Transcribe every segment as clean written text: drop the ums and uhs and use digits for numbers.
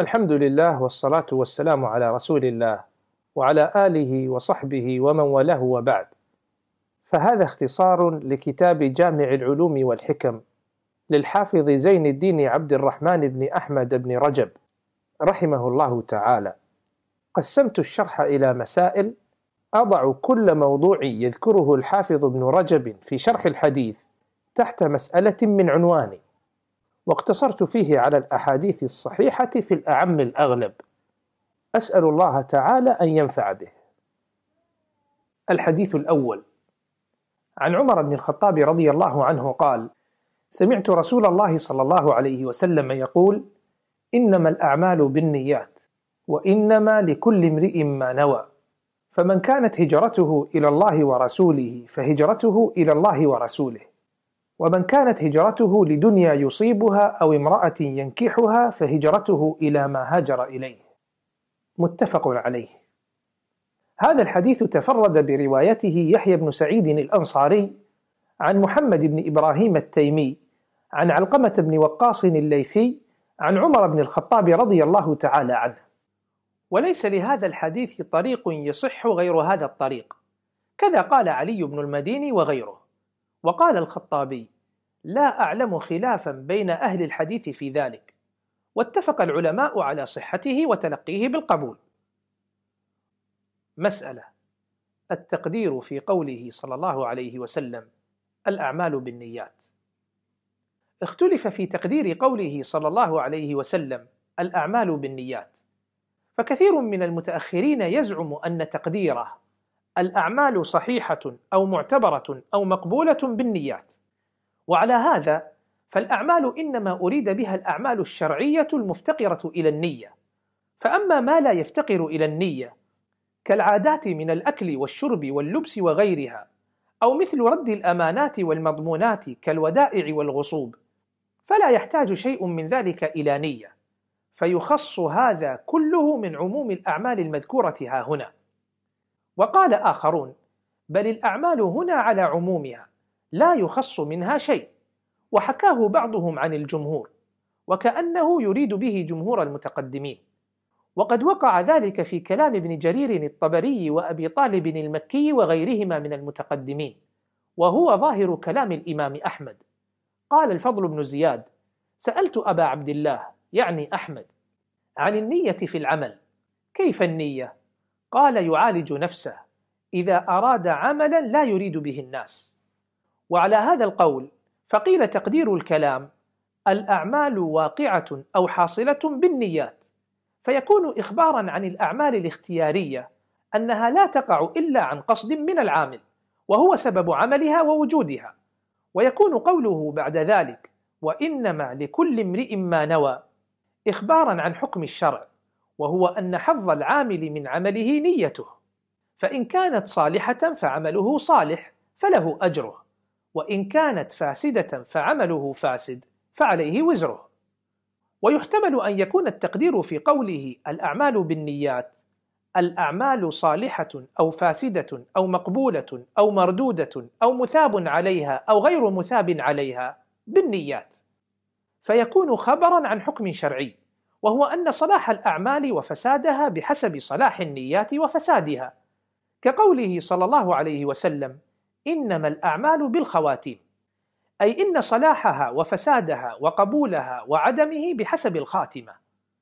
الحمد لله والصلاة والسلام على رسول الله وعلى آله وصحبه ومن والاه وبعد. فهذا اختصار لكتاب جامع العلوم والحكم للحافظ زين الدين عبد الرحمن بن أحمد بن رجب رحمه الله تعالى. قسمت الشرح إلى مسائل أضع كل موضوع يذكره الحافظ ابن رجب في شرح الحديث تحت مسألة من عنوان، واقتصرت فيه على الأحاديث الصحيحة في الأعم الأغلب، أسأل الله تعالى أن ينفع به. الحديث الأول عن عمر بن الخطاب رضي الله عنه قال: سمعت رسول الله صلى الله عليه وسلم يقول: إنما الأعمال بالنيات وإنما لكل امرئ ما نوى، فمن كانت هجرته إلى الله ورسوله فهجرته إلى الله ورسوله، ومن كانت هجرته لدنيا يصيبها أو امرأة ينكحها فهجرته إلى ما هاجر إليه. متفق عليه. هذا الحديث تفرد بروايته يحيى بن سعيد الأنصاري عن محمد بن إبراهيم التيمي عن علقمة بن وقاص الليثي عن عمر بن الخطاب رضي الله تعالى عنه. وليس لهذا الحديث طريق يصح غير هذا الطريق، كذا قال علي بن المديني وغيره. وقال الخطابي: لا أعلم خلافا بين أهل الحديث في ذلك، واتفق العلماء على صحته وتلقيه بالقبول. مسألة: التقدير في قوله صلى الله عليه وسلم: الأعمال بالنيات. اختلف في تقدير قوله صلى الله عليه وسلم: الأعمال بالنيات، فكثير من المتأخرين يزعم أن تقديره الأعمال صحيحة أو معتبرة أو مقبولة بالنيات، وعلى هذا فالأعمال إنما أريد بها الأعمال الشرعية المفتقرة إلى النية، فأما ما لا يفتقر إلى النية كالعادات من الأكل والشرب واللبس وغيرها، أو مثل رد الأمانات والمضمونات كالودائع والغصوب، فلا يحتاج شيء من ذلك إلى نية، فيخص هذا كله من عموم الأعمال المذكورة ها هنا. وقال آخرون: بل الأعمال هنا على عمومها لا يخص منها شيء، وحكاه بعضهم عن الجمهور، وكأنه يريد به جمهور المتقدمين. وقد وقع ذلك في كلام ابن جرير الطبري وأبي طالب المكي وغيرهما من المتقدمين، وهو ظاهر كلام الإمام أحمد. قال الفضل بن زياد: سألت أبا عبد الله يعني أحمد عن النية في العمل، كيف النية؟ قال: يعالج نفسه إذا أراد عملا لا يريد به الناس. وعلى هذا القول فقيل تقدير الكلام: الأعمال واقعة أو حاصلة بالنيات، فيكون إخبارا عن الأعمال الاختيارية أنها لا تقع إلا عن قصد من العامل وهو سبب عملها ووجودها. ويكون قوله بعد ذلك: وإنما لكل امرئ ما نوى، إخبارا عن حكم الشرع، وهو أن حظ العامل من عمله نيته، فإن كانت صالحة فعمله صالح فله أجره، وإن كانت فاسدة فعمله فاسد فعليه وزره. ويحتمل أن يكون التقدير في قوله الأعمال بالنيات الأعمال صالحة أو فاسدة أو مقبولة أو مردودة أو مثاب عليها أو غير مثاب عليها بالنيات، فيكون خبرا عن حكم شرعي، وهو أن صلاح الأعمال وفسادها بحسب صلاح النيات وفسادها، كقوله صلى الله عليه وسلم: إنما الأعمال بالخواتيم، أي إن صلاحها وفسادها وقبولها وعدمه بحسب الخاتمة.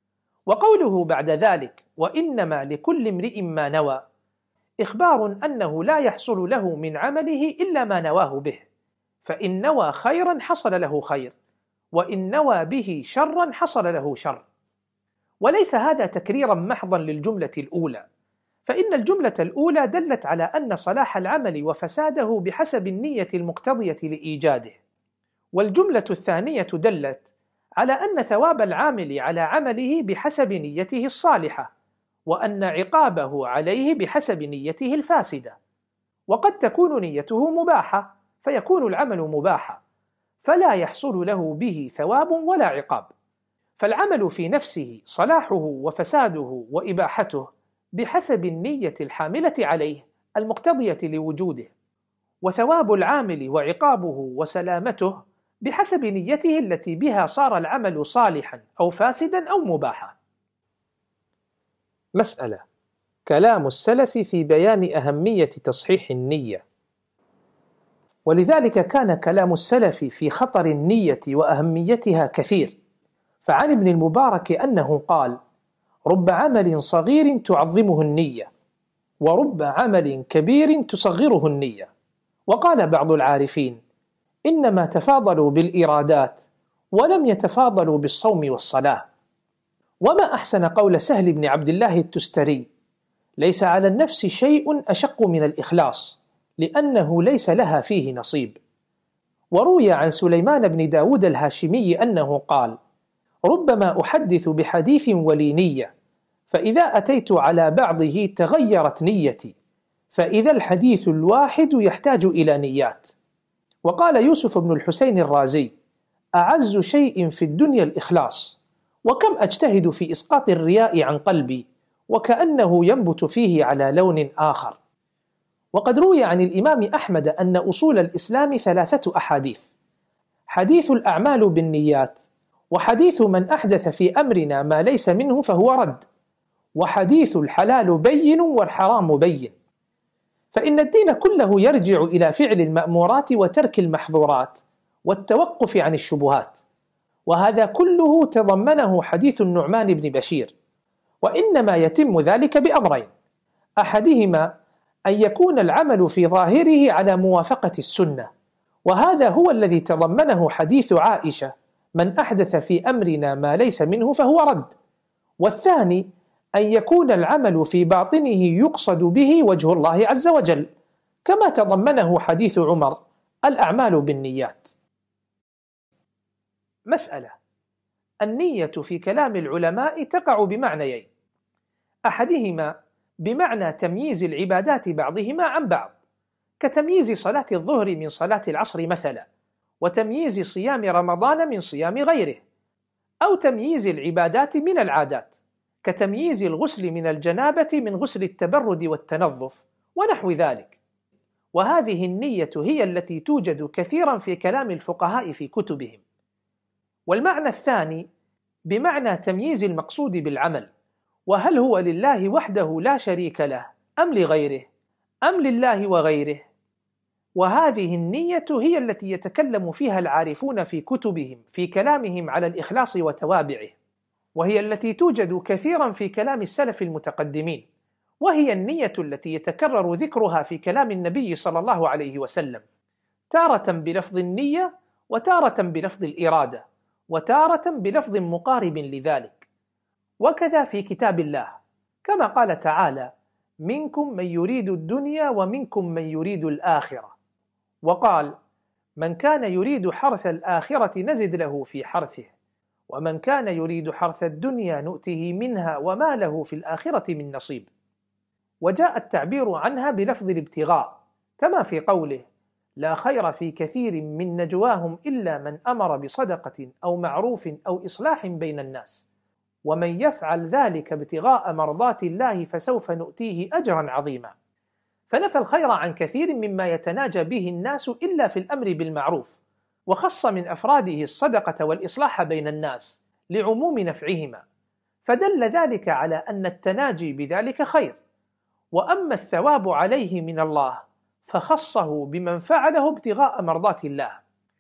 وقوله بعد ذلك: وإنما لكل امرئ ما نوى، إخبار أنه لا يحصل له من عمله إلا ما نواه به، فإن نوى خيرا حصل له خير، وإن نوى به شرا حصل له شر. وليس هذا تكريرا محضا للجملة الأولى، فإن الجملة الأولى دلت على أن صلاح العمل وفساده بحسب النية المقتضية لإيجاده، والجملة الثانية دلت على أن ثواب العامل على عمله بحسب نيته الصالحة، وأن عقابه عليه بحسب نيته الفاسدة. وقد تكون نيته مباحة فيكون العمل مباحا، فلا يحصل له به ثواب ولا عقاب، فالعمل في نفسه صلاحه وفساده وإباحته بحسب النية الحاملة عليه المقتضية لوجوده، وثواب العامل وعقابه وسلامته بحسب نيته التي بها صار العمل صالحا أو فاسدا أو مباحا. مسألة: كلام السلف في بيان أهمية تصحيح النية. ولذلك كان كلام السلف في خطر النية وأهميتها كثير، فعن ابن المبارك أنه قال: رب عمل صغير تعظمه النية، ورب عمل كبير تصغره النية. وقال بعض العارفين: إنما تفاضلوا بالإرادات ولم يتفاضلوا بالصوم والصلاة. وما أحسن قول سهل بن عبد الله التستري: ليس على النفس شيء أشق من الإخلاص، لأنه ليس لها فيه نصيب. وروي عن سليمان بن داود الهاشمي أنه قال: ربما أحدث بحديث ولي نية، فإذا أتيت على بعضه تغيرت نيتي، فإذا الحديث الواحد يحتاج إلى نيات. وقال يوسف بن الحسين الرازي: أعز شيء في الدنيا الإخلاص، وكم أجتهد في إسقاط الرياء عن قلبي، وكأنه ينبت فيه على لون آخر. وقد روي عن الإمام أحمد أن أصول الإسلام 3 أحاديث: حديث الأعمال بالنيات، وحديث من أحدث في أمرنا ما ليس منه فهو رد، وحديث الحلال بين والحرام بين. فإن الدين كله يرجع إلى فعل المأمورات وترك المحظورات والتوقف عن الشبهات، وهذا كله تضمنه حديث النعمان بن بشير. وإنما يتم ذلك بأمرين: أحدهما أن يكون العمل في ظاهره على موافقة السنة، وهذا هو الذي تضمنه حديث عائشة: من أحدث في أمرنا ما ليس منه فهو رد. والثاني أن يكون العمل في باطنه يقصد به وجه الله عز وجل، كما تضمنه حديث عمر: الأعمال بالنيات. مسألة: النية في كلام العلماء تقع بمعنيين: أحدهما بمعنى تمييز العبادات بعضهما عن بعض، كتمييز صلاة الظهر من صلاة العصر مثلا، وتمييز صيام رمضان من صيام غيره، أو تمييز العبادات من العادات، كتمييز الغسل من الجنابة من غسل التبرد والتنظف ونحو ذلك. وهذه النية هي التي توجد كثيرا في كلام الفقهاء في كتبهم. والمعنى الثاني بمعنى تمييز المقصود بالعمل، وهل هو لله وحده لا شريك له، أم لغيره، أم لله وغيره. وهذه النية هي التي يتكلم فيها العارفون في كتبهم في كلامهم على الإخلاص وتوابعه، وهي التي توجد كثيرا في كلام السلف المتقدمين، وهي النية التي يتكرر ذكرها في كلام النبي صلى الله عليه وسلم، تارة بلفظ النية، وتارة بلفظ الإرادة، وتارة بلفظ مقارب لذلك. وكذا في كتاب الله، كما قال تعالى: منكم من يريد الدنيا ومنكم من يريد الآخرة. وقال: من كان يريد حرث الآخرة نزد له في حرثه، ومن كان يريد حرث الدنيا نؤته منها وما له في الآخرة من نصيب. وجاء التعبير عنها بلفظ الابتغاء، كما في قوله: لا خير في كثير من نجواهم إلا من أمر بصدقة أو معروف أو إصلاح بين الناس، ومن يفعل ذلك ابتغاء مرضات الله فسوف نؤتيه أجرا عظيما. فنفى الخير عن كثير مما يتناجى به الناس إلا في الأمر بالمعروف، وخص من أفراده الصدقة والإصلاح بين الناس لعموم نفعهما، فدل ذلك على أن التناجي بذلك خير. وأما الثواب عليه من الله فخصه بمن فعله ابتغاء مرضات الله.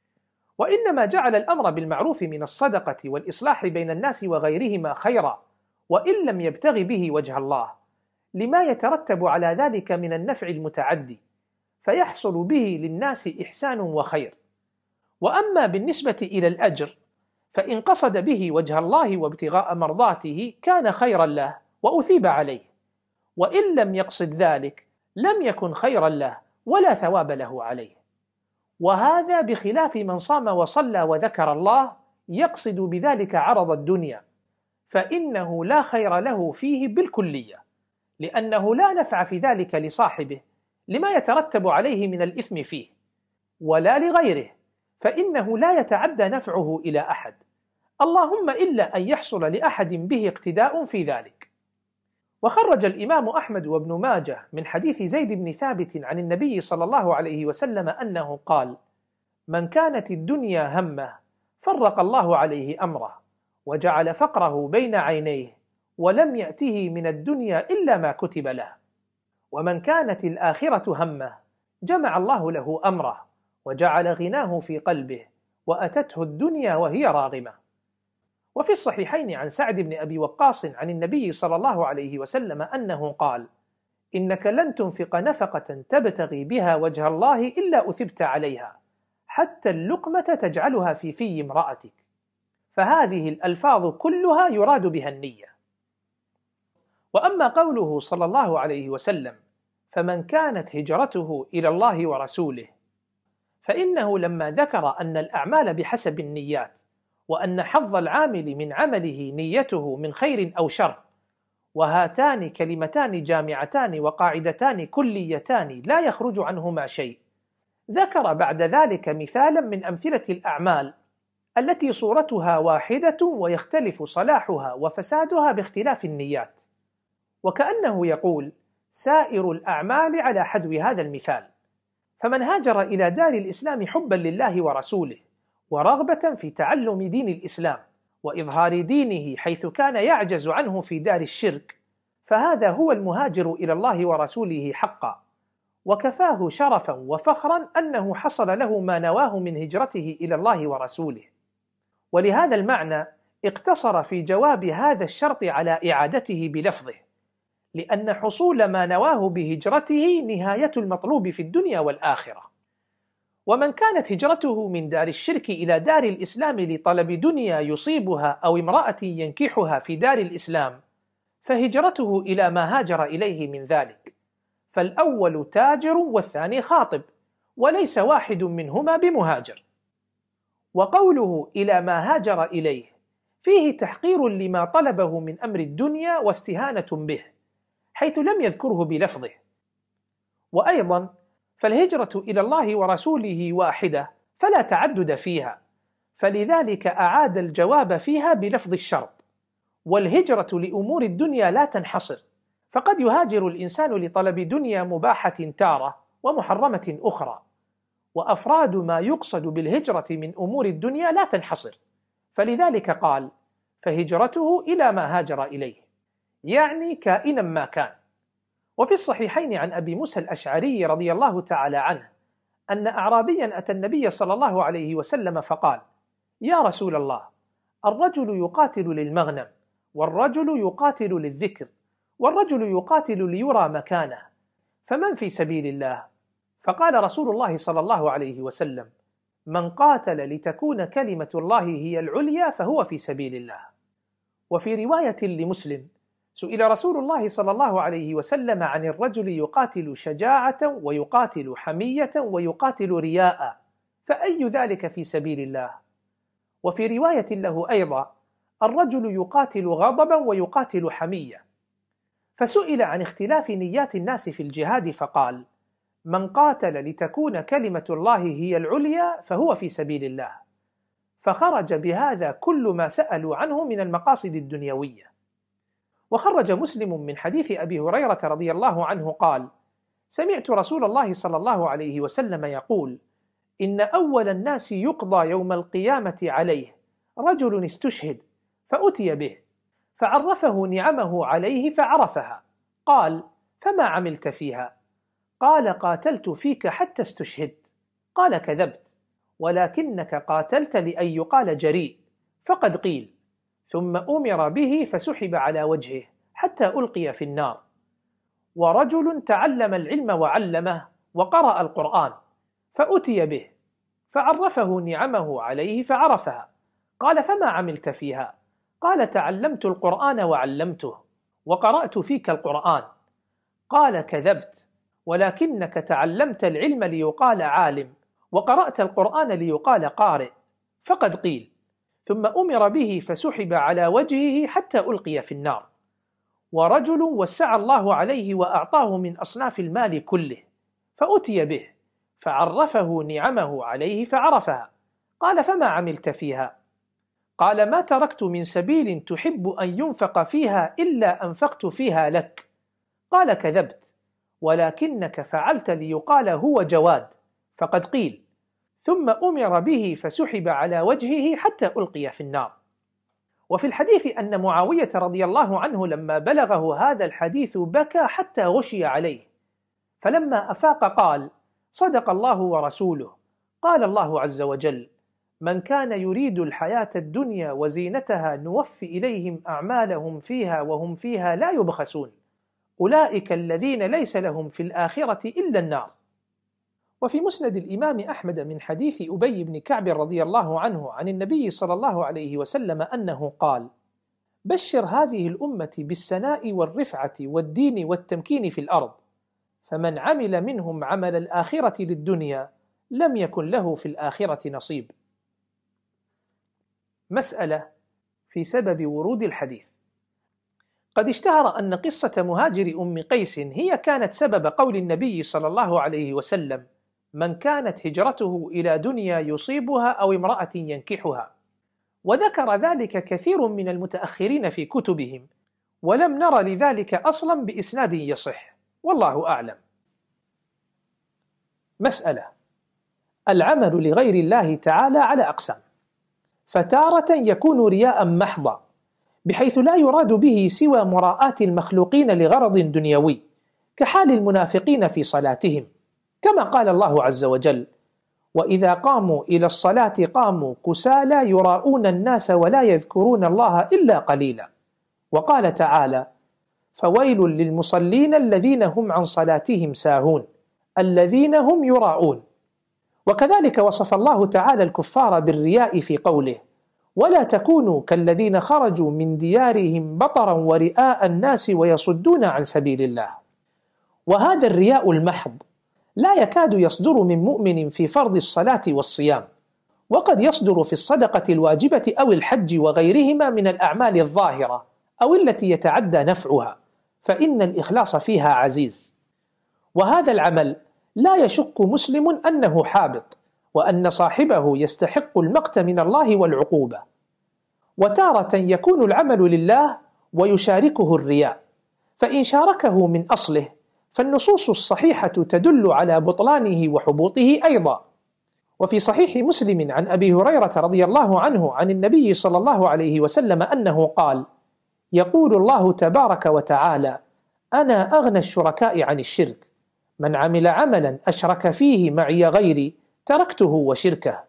وإنما جعل الأمر بالمعروف من الصدقة والإصلاح بين الناس وغيرهما خيرا، وإن لم يبتغ به وجه الله، لما يترتب على ذلك من النفع المتعدي، فيحصل به للناس إحسان وخير. وأما بالنسبة إلى الأجر، فإن قصد به وجه الله وابتغاء مرضاته كان خيرا له وأثيب عليه، وإن لم يقصد ذلك لم يكن خيرا له ولا ثواب له عليه. وهذا بخلاف من صام وصلى وذكر الله يقصد بذلك عرض الدنيا، فإنه لا خير له فيه بالكلية، لأنه لا نفع في ذلك لصاحبه لما يترتب عليه من الإثم فيه، ولا لغيره، فإنه لا يتعدى نفعه إلى أحد، اللهم إلا أن يحصل لأحد به اقتداء في ذلك. وخرج الإمام أحمد وابن ماجه من حديث زيد بن ثابت عن النبي صلى الله عليه وسلم أنه قال: من كانت الدنيا همه فرق الله عليه أمره، وجعل فقره بين عينيه، ولم يأته من الدنيا إلا ما كتب له. ومن كانت الآخرة همه جمع الله له أمره وجعل غناه في قلبه وأتته الدنيا وهي راغمة. وفي الصحيحين عن سعد بن أبي وقاص عن النبي صلى الله عليه وسلم أنه قال: إنك لن تنفق نفقة تبتغي بها وجه الله إلا أثبت عليها، حتى اللقمة تجعلها في امرأتك. فهذه الألفاظ كلها يراد بها النية. وأما قوله صلى الله عليه وسلم: فمن كانت هجرته إلى الله ورسوله، فإنه لما ذكر أن الأعمال بحسب النيات، وأن حظ العامل من عمله نيته من خير أو شر، وهاتان كلمتان جامعتان وقاعدتان كليتان لا يخرج عنهما شيء، ذكر بعد ذلك مثالا من أمثلة الأعمال التي صورتها واحدة ويختلف صلاحها وفسادها باختلاف النيات، وكأنه يقول: سائر الأعمال على حذو هذا المثال. فمن هاجر إلى دار الإسلام حبا لله ورسوله ورغبة في تعلم دين الإسلام وإظهار دينه حيث كان يعجز عنه في دار الشرك، فهذا هو المهاجر إلى الله ورسوله حقا، وكفاه شرفا وفخرا أنه حصل له ما نواه من هجرته إلى الله ورسوله. ولهذا المعنى اقتصر في جواب هذا الشرط على إعادته بلفظه، لأن حصول ما نواه بهجرته نهاية المطلوب في الدنيا والآخرة. ومن كانت هجرته من دار الشرك إلى دار الإسلام لطلب دنيا يصيبها أو امرأة ينكحها في دار الإسلام، فهجرته إلى ما هاجر إليه من ذلك، فالأول تاجر والثاني خاطب، وليس واحد منهما بمهاجر. وقوله إلى ما هاجر إليه فيه تحقير لما طلبه من أمر الدنيا واستهانة به، حيث لم يذكره بلفظه. وأيضا فالهجرة إلى الله ورسوله واحدة فلا تعدد فيها، فلذلك أعاد الجواب فيها بلفظ الشرط. والهجرة لأمور الدنيا لا تنحصر، فقد يهاجر الإنسان لطلب دنيا مباحة تارة ومحرمة أخرى، وأفراد ما يقصد بالهجرة من أمور الدنيا لا تنحصر، فلذلك قال: فهجرته إلى ما هاجر إليه، يعني كائنا ما كان. وفي الصحيحين عن أبي موسى الأشعري رضي الله تعالى عنه أن أعرابيا أتى النبي صلى الله عليه وسلم فقال: يا رسول الله، الرجل يقاتل للمغنم، والرجل يقاتل للذكر، والرجل يقاتل ليرى مكانه، فمن في سبيل الله؟ فقال رسول الله صلى الله عليه وسلم: من قاتل لتكون كلمة الله هي العليا فهو في سبيل الله. وفي رواية لمسلم: سئل رسول الله صلى الله عليه وسلم عن الرجل يقاتل شجاعة ويقاتل حمية ويقاتل رياء، فأي ذلك في سبيل الله؟ وفي رواية له أيضا: الرجل يقاتل غضبا ويقاتل حمية. فسئل عن اختلاف نيات الناس في الجهاد فقال: من قاتل لتكون كلمة الله هي العليا فهو في سبيل الله. فخرج بهذا كل ما سألوا عنه من المقاصد الدنيوية. وخرج مسلم من حديث أبي هريرة رضي الله عنه قال: سمعت رسول الله صلى الله عليه وسلم يقول: إن أول الناس يقضى يوم القيامة عليه رجل استشهد فأتي به فعرفه نعمه عليه فعرفها، قال: فما عملت فيها؟ قال: قاتلت فيك حتى استشهدت. قال: كذبت، ولكنك قاتلت لأن يقال جريء، فقد قيل. ثم أمر به فسحب على وجهه حتى ألقي في النار. ورجل تعلم العلم وعلمه وقرأ القرآن فأتي به فعرفه نعمه عليه فعرفها، قال: فما عملت فيها؟ قال: تعلمت القرآن وعلمته وقرأت فيك القرآن. قال: كذبت، ولكنك تعلمت العلم ليقال عالم وقرأت القرآن ليقال قارئ، فقد قيل. ثم أمر به فسحب على وجهه حتى ألقي في النار. ورجل وسع الله عليه وأعطاه من أصناف المال كله فأتي به فعرفه نعمه عليه فعرفها، قال: فما عملت فيها؟ قال: ما تركت من سبيل تحب أن ينفق فيها إلا أنفقت فيها لك. قال: كذبت، ولكنك فعلت ليقال هو جواد، فقد قيل. ثم أمر به فسحب على وجهه حتى ألقي في النار. وفي الحديث أن معاوية رضي الله عنه لما بلغه هذا الحديث بكى حتى غشي عليه، فلما أفاق قال: صدق الله ورسوله، قال الله عز وجل: من كان يريد الحياة الدنيا وزينتها نوفي إليهم أعمالهم فيها وهم فيها لا يبخسون، أولئك الذين ليس لهم في الآخرة إلا النار. وفي مسند الإمام أحمد من حديث أبي بن كعب رضي الله عنه عن النبي صلى الله عليه وسلم أنه قال: بشر هذه الأمة بالسناء والرفعة والدين والتمكين في الأرض، فمن عمل منهم عمل الآخرة للدنيا لم يكن له في الآخرة نصيب. مسألة في سبب ورود الحديث. قد اشتهر أن قصة مهاجر أم قيس هي كانت سبب قول النبي صلى الله عليه وسلم: من كانت هجرته إلى دنيا يصيبها أو امرأة ينكحها، وذكر ذلك كثير من المتأخرين في كتبهم، ولم نر لذلك أصلا بإسناد يصح، والله أعلم. مسألة: العمل لغير الله تعالى على أقسام، فتارة يكون رياء محضا بحيث لا يراد به سوى مراءاة المخلوقين لغرض دنيوي، كحال المنافقين في صلاتهم، كما قال الله عز وجل: وإذا قاموا إلى الصلاة قاموا كسالى يراءون الناس ولا يذكرون الله إلا قليلا. وقال تعالى: فويل للمصلين الذين هم عن صلاتهم ساهون الذين هم يراءون. وكذلك وصف الله تعالى الكفار بالرياء في قوله: ولا تكونوا كالذين خرجوا من ديارهم بطرا ورئاء الناس ويصدون عن سبيل الله. وهذا الرياء المحض لا يكاد يصدر من مؤمن في فرض الصلاة والصيام، وقد يصدر في الصدقة الواجبة أو الحج وغيرهما من الأعمال الظاهرة أو التي يتعدى نفعها، فإن الإخلاص فيها عزيز. وهذا العمل لا يشك مسلم أنه حابط، وأن صاحبه يستحق المقت من الله والعقوبة. وتارة يكون العمل لله ويشاركه الرياء، فإن شاركه من أصله فالنصوص الصحيحة تدل على بطلانه وحبوطه أيضا. وفي صحيح مسلم عن أبي هريرة رضي الله عنه عن النبي صلى الله عليه وسلم أنه قال: يقول الله تبارك وتعالى: أنا أغنى الشركاء عن الشرك، من عمل عملا أشرك فيه معي غيري تركته وشركه.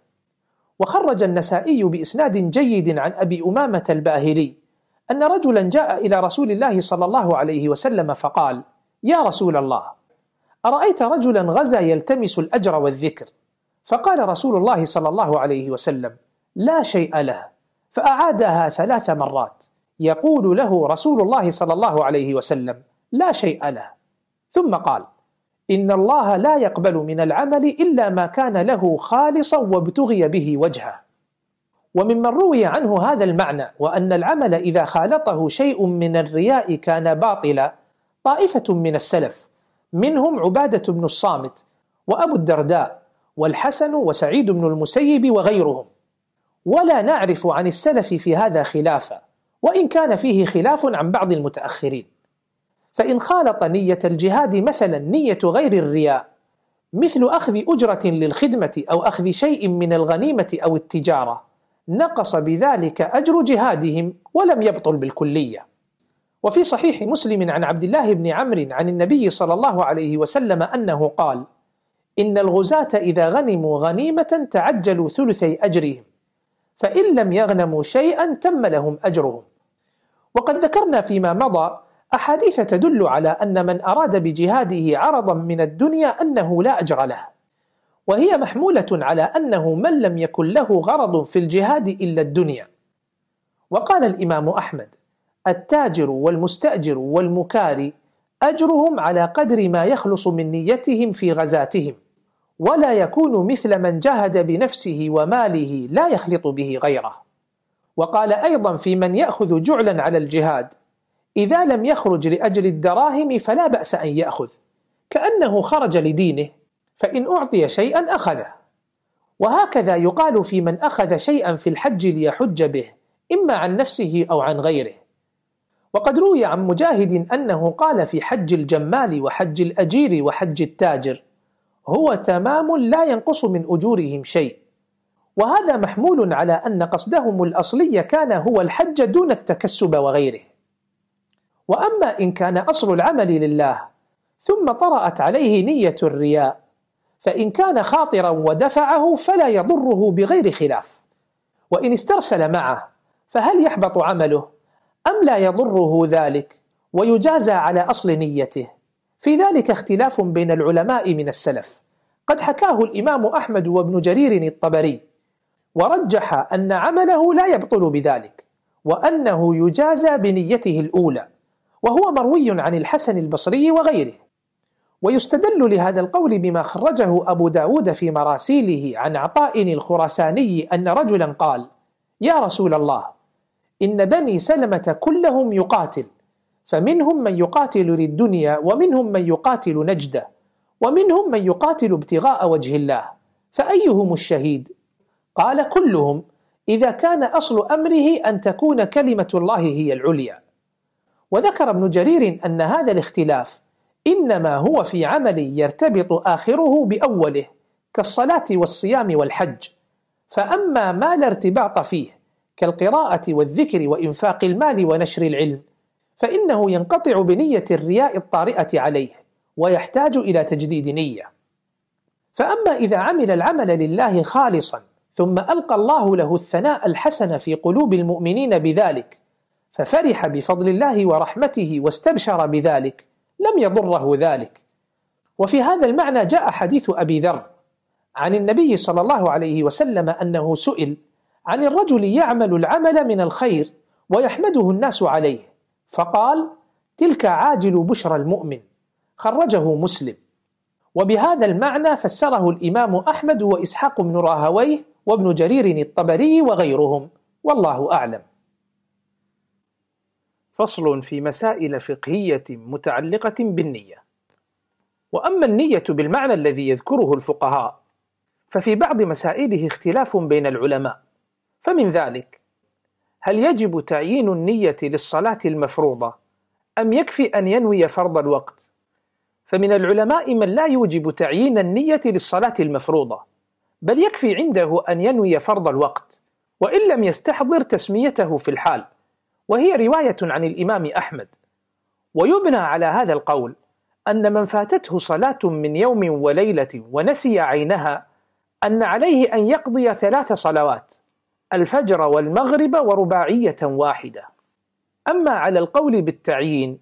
وخرج النسائي بإسناد جيد عن أبي أمامة الباهلي أن رجلا جاء إلى رسول الله صلى الله عليه وسلم فقال: يا رسول الله، أرأيت رجلا غزا يلتمس الأجر والذكر؟ فقال رسول الله صلى الله عليه وسلم: لا شيء له. فأعادها 3 مرات يقول له رسول الله صلى الله عليه وسلم: لا شيء له. ثم قال: إن الله لا يقبل من العمل إلا ما كان له خالصا وابتغي به وجهه. وممن روي عنه هذا المعنى وأن العمل إذا خالطه شيء من الرياء كان باطلا طائفة من السلف، منهم عبادة بن الصامت وأبو الدرداء والحسن وسعيد بن المسيب وغيرهم. ولا نعرف عن السلف في هذا خلافا، وإن كان فيه خلاف عن بعض المتأخرين. فإن خالط نية الجهاد مثلا نية غير الرياء، مثل أخذ أجرة للخدمة أو أخذ شيء من الغنيمة أو التجارة، نقص بذلك أجر جهادهم ولم يبطل بالكلية. وفي صحيح مسلم عن عبد الله بن عمرو عن النبي صلى الله عليه وسلم أنه قال: إن الغزاة إذا غنموا غنيمة تعجلوا 2/3 أجرهم، فإن لم يغنموا شيئا تم لهم أجرهم. وقد ذكرنا فيما مضى أحاديث تدل على أن من أراد بجهاده عرضا من الدنيا أنه لا أجر له، وهي محمولة على أنه من لم يكن له غرض في الجهاد إلا الدنيا. وقال الإمام أحمد: التاجر والمستأجر والمكاري أجرهم على قدر ما يخلص من نيتهم في غزاتهم، ولا يكون مثل من جاهد بنفسه وماله لا يخلط به غيره. وقال أيضا في من يأخذ جعلا على الجهاد: إذا لم يخرج لأجل الدراهم فلا بأس أن يأخذ، كأنه خرج لدينه، فإن أعطي شيئا أخذه. وهكذا يقال في من أخذ شيئا في الحج ليحج به، إما عن نفسه أو عن غيره. وقد روي عن مجاهد أنه قال في حج الجمال وحج الأجير وحج التاجر: هو تمام لا ينقص من أجورهم شيء. وهذا محمول على أن قصدهم الأصلي كان هو الحج دون التكسب وغيره. وأما إن كان أصل العمل لله ثم طرأت عليه نية الرياء، فإن كان خاطرا ودفعه فلا يضره بغير خلاف، وإن استرسل معه فهل يحبط عمله أم لا يضره ذلك ويجازى على أصل نيته؟ في ذلك اختلاف بين العلماء من السلف، قد حكاه الإمام أحمد وابن جرير الطبري، ورجح أن عمله لا يبطل بذلك، وأنه يجازى بنيته الأولى، وهو مروي عن الحسن البصري وغيره. ويستدل لهذا القول بما خرجه أبو داود في مراسيله عن عطاء الخراساني أن رجلا قال: يا رسول الله، إن بني سلمة كلهم يقاتل، فمنهم من يقاتل للدنيا، ومنهم من يقاتل نجدة، ومنهم من يقاتل ابتغاء وجه الله، فأيهم الشهيد؟ قال: كلهم، إذا كان أصل أمره أن تكون كلمة الله هي العليا. وذكر ابن جرير أن هذا الاختلاف إنما هو في عمل يرتبط آخره بأوله كالصلاة والصيام والحج، فأما ما لا ارتباط فيه كالقراءة والذكر وإنفاق المال ونشر العلم فإنه ينقطع بنية الرياء الطارئة عليه، ويحتاج إلى تجديد نية. فأما إذا عمل العمل لله خالصا ثم ألقى الله له الثناء الحسن في قلوب المؤمنين بذلك، ففرح بفضل الله ورحمته واستبشر بذلك، لم يضره ذلك. وفي هذا المعنى جاء حديث أبي ذر عن النبي صلى الله عليه وسلم أنه سئل عن الرجل يعمل العمل من الخير ويحمده الناس عليه، فقال: تلك عاجل بشرى المؤمن، خرجه مسلم. وبهذا المعنى فسره الإمام أحمد وإسحاق بن راهويه وابن جرير الطبري وغيرهم، والله أعلم. فصل في مسائل فقهية متعلقة بالنية. وأما النية بالمعنى الذي يذكره الفقهاء ففي بعض مسائله اختلاف بين العلماء، فمن ذلك: هل يجب تعيين النية للصلاة المفروضة أم يكفي أن ينوي فرض الوقت؟ فمن العلماء من لا يوجب تعيين النية للصلاة المفروضة، بل يكفي عنده أن ينوي فرض الوقت وإن لم يستحضر تسميته في الحال، وهي رواية عن الإمام أحمد. ويبنى على هذا القول أن من فاتته صلاة من يوم وليلة ونسي عينها أن عليه أن يقضي 3 صلوات: الفجر والمغرب ورباعية واحدة. أما على القول بالتعيين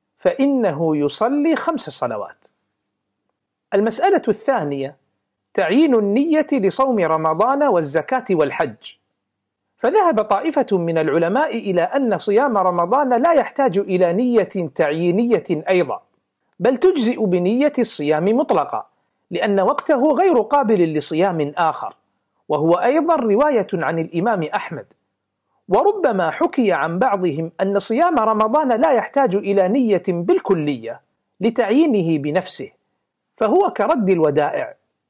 فإنه يصلي 5 صلوات. المسألة الثانية: تعيين النية لصوم رمضان والزكاة والحج. فذهب طائفة من العلماء إلى أن صيام رمضان لا يحتاج إلى نية تعيينية أيضا، بل تجزئ بنية الصيام مطلقا، لأن وقته غير قابل لصيام آخر، وهو أيضا رواية عن الإمام أحمد. وربما حكي عن بعضهم أن صيام رمضان لا يحتاج إلى نية بالكلية لتعيينه بنفسه، فهو كرد الودائع.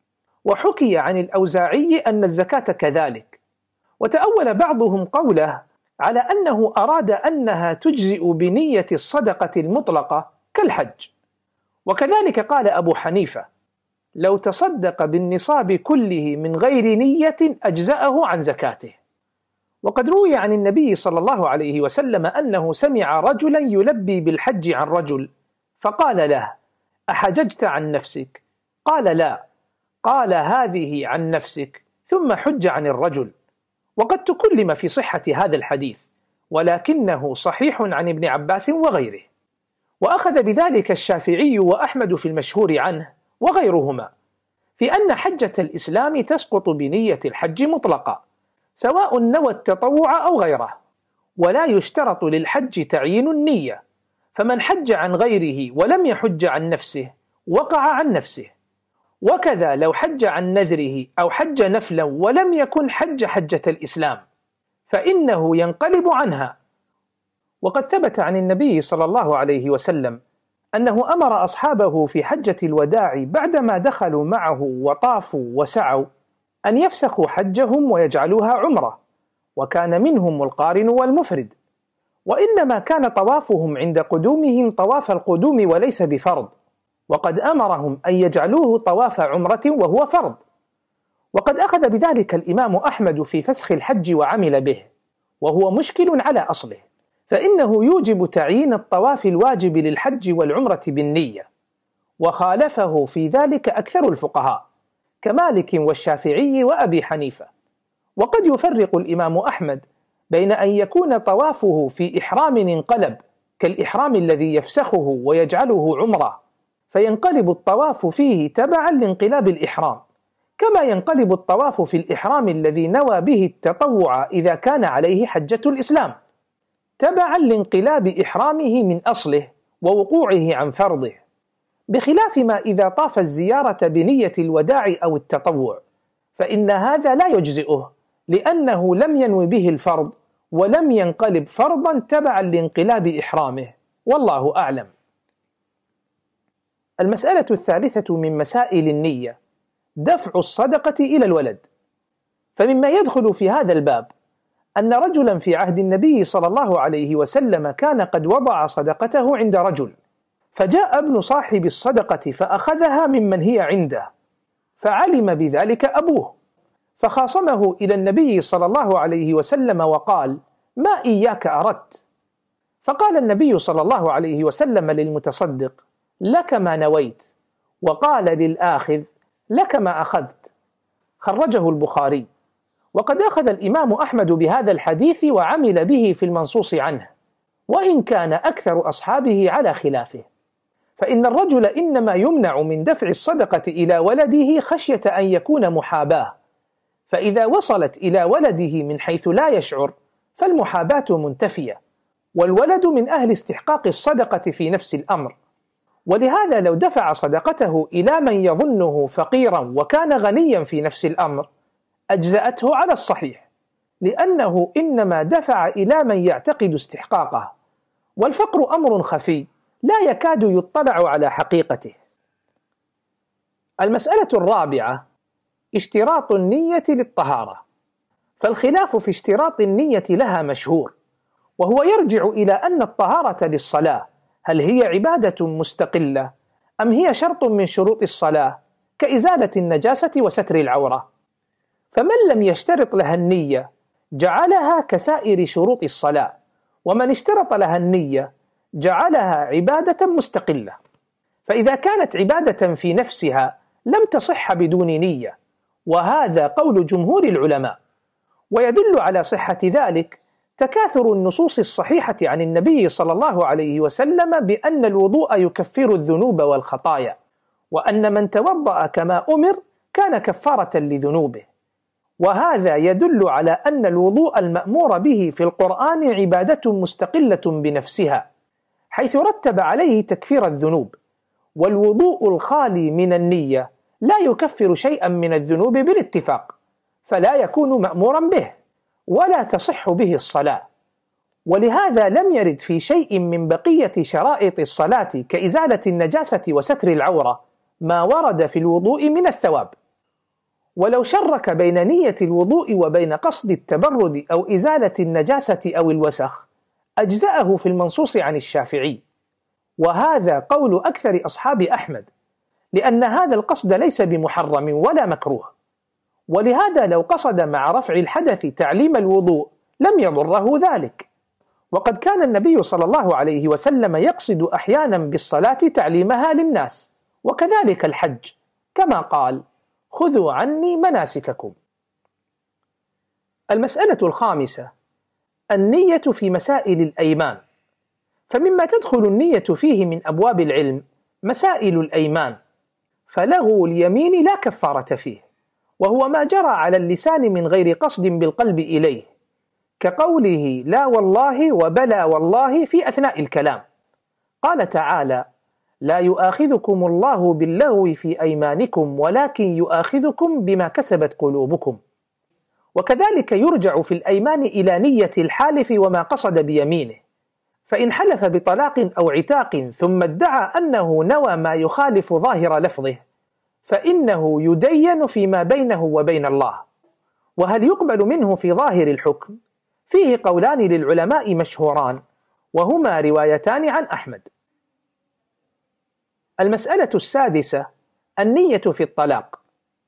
وحكي عن الأوزاعي أن الزكاة كذلك. وتأول بعضهم قوله على أنه أراد أنها تجزئ بنية الصدقة المطلقة كالحج. وكذلك قال أبو حنيفة: لو تصدق بالنصاب كله من غير نية أجزأه عن زكاته. وقد روي عن النبي صلى الله عليه وسلم أنه سمع رجلا يلبي بالحج عن رجل، فقال له: أحججت عن نفسك؟ قال: لا. قال: هذه عن نفسك، ثم حج عن الرجل. وقد تكلم في صحة هذا الحديث، ولكنه صحيح عن ابن عباس وغيره. وأخذ بذلك الشافعي وأحمد في المشهور عنه وغيرهما، في أن حجة الإسلام تسقط بنية الحج مطلقا، سواء نوى التطوع أو غيره، ولا يشترط للحج تعيين النية، فمن حج عن غيره ولم يحج عن نفسه وقع عن نفسه. وكذا لو حج عن نذره أو حج نفلا ولم يكن حج حجة الإسلام فإنه ينقلب عنها. وقد ثبت عن النبي صلى الله عليه وسلم أنه أمر أصحابه في حجة الوداع بعدما دخلوا معه وطافوا وسعوا أن يفسخوا حجهم ويجعلوها عمرة، وكان منهم القارن والمفرد، وإنما كان طوافهم عند قدومهم طواف القدوم وليس بفرض، وقد أمرهم أن يجعلوه طواف عمرة وهو فرض. وقد أخذ بذلك الإمام أحمد في فسخ الحج وعمل به، وهو مشكل على أصله، فإنه يوجب تعيين الطواف الواجب للحج والعمرة بالنية، وخالفه في ذلك أكثر الفقهاء كمالك والشافعي وأبي حنيفة. وقد يفرق الإمام أحمد بين أن يكون طوافه في إحرام انقلب كالإحرام الذي يفسخه ويجعله عمرة، فينقلب الطواف فيه تبعا لانقلاب الإحرام، كما ينقلب الطواف في الإحرام الذي نوى به التطوع إذا كان عليه حجة الإسلام، تبعا لانقلاب إحرامه من أصله ووقوعه عن فرضه، بخلاف ما إذا طاف الزيارة بنية الوداع أو التطوع، فإن هذا لا يجزئه، لأنه لم ينو به الفرض ولم ينقلب فرضا تبعا لانقلاب إحرامه، والله أعلم. المسألة الثالثة من مسائل النية دفع الصدقة إلى الولد. فمما يدخل في هذا الباب أن رجلا في عهد النبي صلى الله عليه وسلم كان قد وضع صدقته عند رجل، فجاء ابن صاحب الصدقة فأخذها ممن هي عنده، فعلم بذلك أبوه، فخاصمه إلى النبي صلى الله عليه وسلم وقال: ما إياك أردت؟ فقال النبي صلى الله عليه وسلم للمتصدق: لك ما نويت، وقال للآخذ: لك ما أخذت. خرجه البخاري. وقد أخذ الإمام أحمد بهذا الحديث وعمل به في المنصوص عنه، وإن كان أكثر أصحابه على خلافه، فإن الرجل إنما يمنع من دفع الصدقة إلى ولده خشية أن يكون محاباة، فإذا وصلت إلى ولده من حيث لا يشعر فالمحاباة منتفية، والولد من أهل استحقاق الصدقة في نفس الأمر. ولهذا لو دفع صدقته إلى من يظنه فقيرا وكان غنيا في نفس الأمر أجزأته على الصحيح، لأنه إنما دفع إلى من يعتقد استحقاقه، والفقر أمر خفي لا يكاد يطلع على حقيقته. المسألة الرابعة اشتراط النية للطهارة. فالخلاف في اشتراط النية لها مشهور، وهو يرجع إلى أن الطهارة للصلاة هل هي عبادة مستقلة أم هي شرط من شروط الصلاة كإزالة النجاسة وستر العورة، فمن لم يشترط لها النية جعلها كسائر شروط الصلاة، ومن اشترط لها النية جعلها عبادة مستقلة. فإذا كانت عبادة في نفسها لم تصح بدون نية، وهذا قول جمهور العلماء. ويدل على صحة ذلك تكاثر النصوص الصحيحة عن النبي صلى الله عليه وسلم بأن الوضوء يكفر الذنوب والخطايا، وأن من توضأ كما أمر كان كفارة لذنوبه، وهذا يدل على أن الوضوء المأمور به في القرآن عبادة مستقلة بنفسها، حيث رتب عليه تكفير الذنوب، والوضوء الخالي من النية لا يكفر شيئا من الذنوب بالاتفاق، فلا يكون مأمورا به ولا تصح به الصلاة. ولهذا لم يرد في شيء من بقية شرائط الصلاة كإزالة النجاسة وستر العورة ما ورد في الوضوء من الثواب. ولو شرك بين نية الوضوء وبين قصد التبرد أو إزالة النجاسة أو الوسخ أجزأه في المنصوص عن الشافعي، وهذا قول أكثر أصحاب أحمد، لأن هذا القصد ليس بمحرم ولا مكروه. ولهذا لو قصد مع رفع الحدث تعليم الوضوء لم يضره ذلك، وقد كان النبي صلى الله عليه وسلم يقصد أحيانا بالصلاة تعليمها للناس، وكذلك الحج، كما قال: خذوا عني مناسككم. المسألة الخامسة النية في مسائل الأيمان. فمما تدخل النية فيه من أبواب العلم مسائل الأيمان، فلغو اليمين لا كفارة فيه، وهو ما جرى على اللسان من غير قصد بالقلب إليه، كقوله لا والله وبلى والله في أثناء الكلام. قال تعالى: لا يؤاخذكم الله باللغو في أيمانكم ولكن يؤاخذكم بما كسبت قلوبكم. وكذلك يرجع في الأيمان إلى نية الحالف وما قصد بيمينه، فإن حلف بطلاق أو عتاق ثم ادعى أنه نوى ما يخالف ظاهر لفظه فإنه يدين فيما بينه وبين الله. وهل يقبل منه في ظاهر الحكم؟ فيه قولان للعلماء مشهوران، وهما روايتان عن أحمد. المسألة السادسة النية في الطلاق.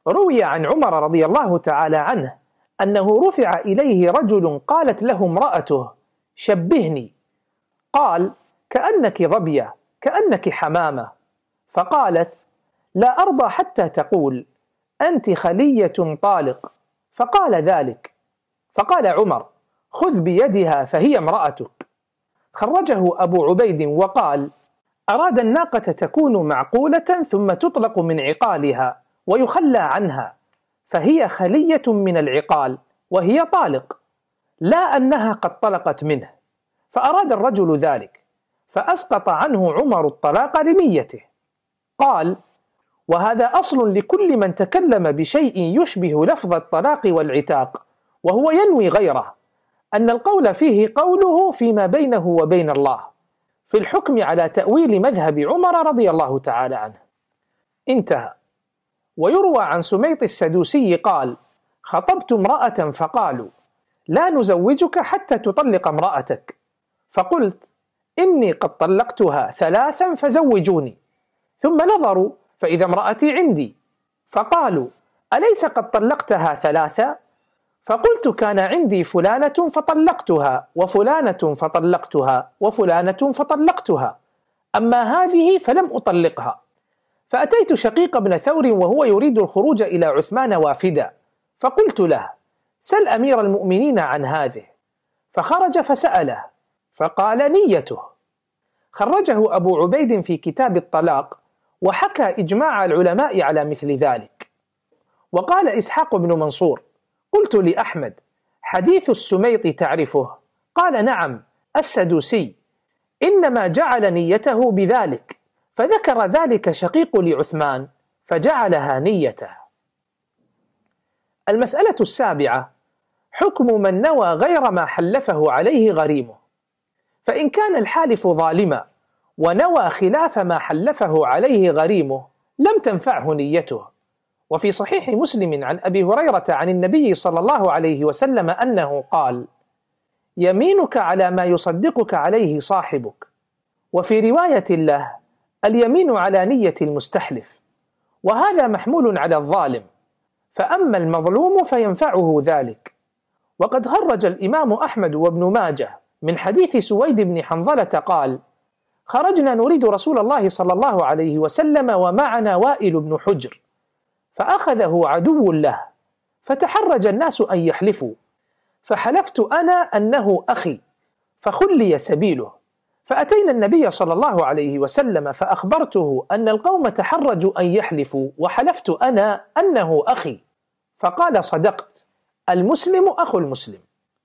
روي عن عمر رضي الله تعالى عنه أنه رفع إليه رجل قالت له امرأته: شبهني. قال: كأنك ظبية، كأنك حمامة. فقالت: لا أرضى حتى تقول أنت خلية طالق. فقال ذلك، فقال عمر: خذ بيدها فهي امرأتك. خرجه أبو عبيد وقال: أراد الناقة تكون معقولة ثم تطلق من عقالها ويخلى عنها، فهي خلية من العقال وهي طالق، لا أنها قد طلقت منه. فأراد الرجل ذلك، فأسقط عنه عمر الطلاق لنيته. قال: وهذا أصل لكل من تكلم بشيء يشبه لفظ الطلاق والعتاق وهو ينوي غيره، أن القول فيه قوله فيما بينه وبين الله في الحكم على تأويل مذهب عمر رضي الله تعالى عنه. انتهى. ويروى عن سميط السدوسي قال: خطبت امرأة فقالوا: لا نزوجك حتى تطلق امرأتك، فقلت: إني قد طلقتها 3 فزوجوني. ثم نظروا فإذا امرأتي عندي، فقالوا: أليس قد طلقتها 3؟ فقلت: كان عندي فلانة فطلقتها، وفلانة فطلقتها، وفلانة فطلقتها، أما هذه فلم أطلقها. فأتيت شقيق بن ثور وهو يريد الخروج إلى عثمان وافدا، فقلت له: سل أمير المؤمنين عن هذه. فخرج فسأله، فقال: نيته. خرجه أبو عبيد في كتاب الطلاق، وحكى إجماع العلماء على مثل ذلك. وقال إسحاق بن منصور: قلت لأحمد: حديث السميط تعرفه؟ قال: نعم، السدوسي، إنما جعل نيته بذلك، فذكر ذلك شقيق لعثمان فجعلها نيته. المسألة السابعة: حكم من نوى غير ما حلفه عليه غريمه. فإن كان الحالف ظالما ونوى خلاف ما حلفه عليه غريمه لم تنفعه نيته. وفي صحيح مسلم عن أبي هريرة عن النبي صلى الله عليه وسلم أنه قال: يمينك على ما يصدقك عليه صاحبك. وفي رواية له: اليمين على نية المستحلف. وهذا محمول على الظالم، فأما المظلوم فينفعه ذلك. وقد خرج الإمام أحمد وابن ماجه من حديث سويد بن حنظلة قال: خرجنا نريد رسول الله صلى الله عليه وسلم ومعنا وائل بن حجر، فأخذه عدو له، فتحرج الناس أن يحلفوا، فحلفت أنا أنه أخي، فخلي سبيله. فأتينا النبي صلى الله عليه وسلم فأخبرته أن القوم تحرجوا أن يحلفوا، وحلفت أنا أنه أخي، فقال: صدقت، المسلم أخو المسلم.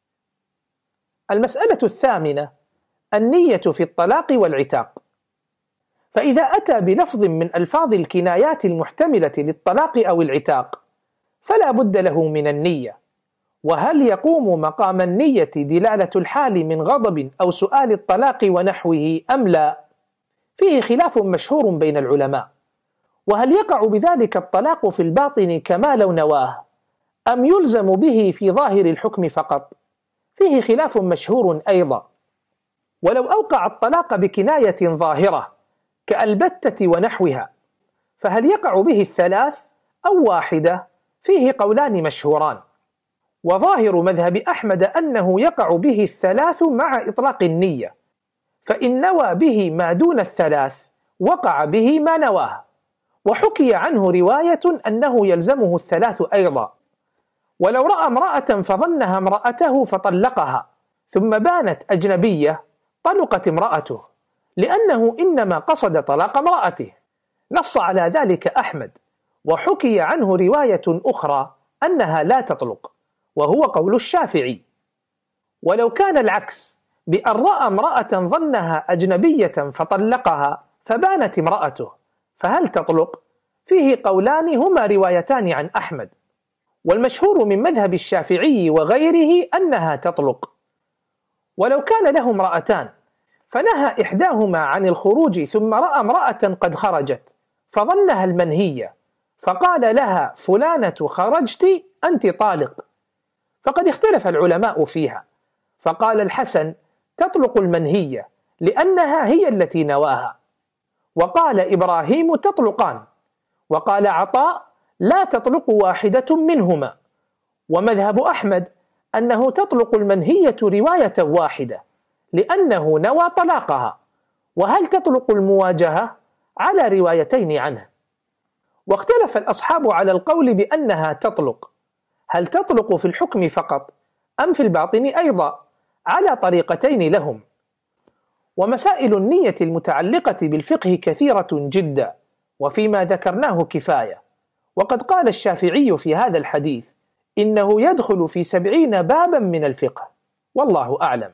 المسألة الثامنة: النية في الطلاق والعتاق. فإذا أتى بلفظ من ألفاظ الكنايات المحتملة للطلاق أو العتاق فلا بد له من النية. وهل يقوم مقام النية دلالة الحال من غضب أو سؤال الطلاق ونحوه أم لا؟ فيه خلاف مشهور بين العلماء. وهل يقع بذلك الطلاق في الباطن كما لو نواه، أم يلزم به في ظاهر الحكم فقط؟ فيه خلاف مشهور أيضا. ولو أوقع الطلاق بكناية ظاهرة كالبتة ونحوها، فهل يقع به 3 أو واحدة؟ فيه قولان مشهوران. وظاهر مذهب أحمد أنه يقع به 3 مع إطلاق النية، فإن نوى به ما دون 3 وقع به ما نواه. وحكي عنه رواية أنه يلزمه 3 أيضا. ولو رأى امرأة فظنها امرأته فطلقها ثم بانت أجنبية طلقت امرأته، لأنه إنما قصد طلاق امرأته. نص على ذلك أحمد، وحكي عنه رواية أخرى أنها لا تطلق، وهو قول الشافعي. ولو كان العكس، بأن رأى امرأة ظنها أجنبية فطلقها فبانت امرأته، فهل تطلق؟ فيه قولان هما روايتان عن أحمد، والمشهور من مذهب الشافعي وغيره أنها تطلق. ولو كان له امرأتان فنهى إحداهما عن الخروج ثم رأى امرأة قد خرجت فظنها المنهية، فقال لها: فلانة خرجت أنت طالق، فقد اختلف العلماء فيها، فقال الحسن: تطلق المنهية لأنها هي التي نواها. وقال إبراهيم: تطلقان. وقال عطاء: لا تطلق واحدة منهما، ومذهب أحمد أنه تطلق المنهية رواية واحدة لأنه نوى طلاقها، وهل تطلق المواجهة على روايتين عنه. واختلف الأصحاب على القول بأنها تطلق، هل تطلق في الحكم فقط أم في الباطن أيضا، على طريقتين لهم. ومسائل النية المتعلقة بالفقه كثيرة جدا، وفيما ذكرناه كفاية. وقد قال الشافعي في هذا الحديث إنه يدخل في 70 بابا من الفقه، والله أعلم.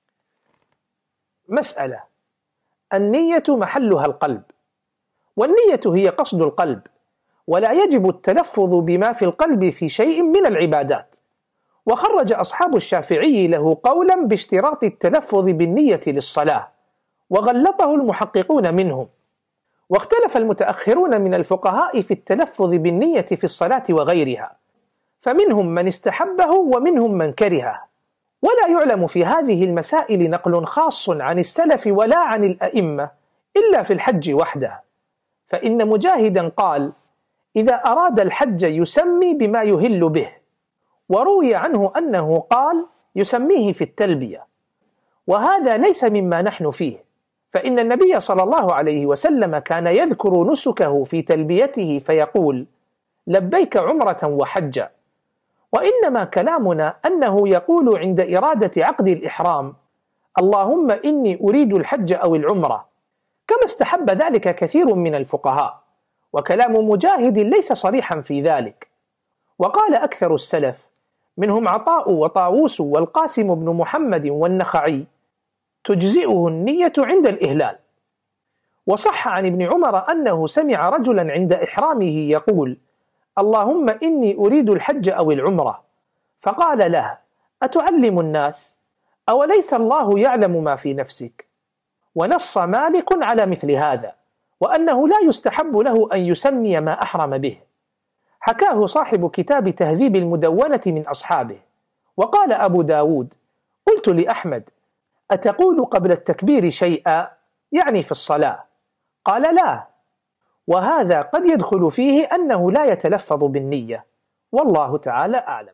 مسألة: النية محلها القلب، والنية هي قصد القلب، ولا يجب التلفظ بما في القلب في شيء من العبادات. وخرج أصحاب الشافعي له قولا باشتراط التلفظ بالنية للصلاة، وغلطه المحققون منهم. واختلف المتأخرون من الفقهاء في التلفظ بالنية في الصلاة وغيرها، فمنهم من استحبه ومنهم من كرهه. ولا يعلم في هذه المسائل نقل خاص عن السلف ولا عن الأئمة إلا في الحج وحده، فإن مجاهدا قال: إذا أراد الحج يسمي بما يهل به، وروي عنه أنه قال يسميه في التلبية، وهذا ليس مما نحن فيه، فإن النبي صلى الله عليه وسلم كان يذكر نسكه في تلبيته فيقول: لبيك عمرة وحجا. وإنما كلامنا أنه يقول عند إرادة عقد الإحرام: اللهم إني أريد الحج أو العمرة، كما استحب ذلك كثير من الفقهاء، وكلام مجاهد ليس صريحا في ذلك. وقال أكثر السلف منهم عطاء وطاووس والقاسم بن محمد والنخعي: تجزئه النية عند الإهلال. وصح عن ابن عمر أنه سمع رجلا عند إحرامه يقول: اللهم إني أريد الحج أو العمرة، فقال له: أتعلم الناس؟ أوليس الله يعلم ما في نفسك؟ ونص مالك على مثل هذا، وأنه لا يستحب له أن يسمي ما أحرم به. حكاه صاحب كتاب تهذيب المدونة من أصحابه. وقال أبو داود: قلت لأحمد: أتقول قبل التكبير شيئا، يعني في الصلاة؟ قال: لا. وهذا قد يدخل فيه أنه لا يتلفظ بالنية، والله تعالى أعلم.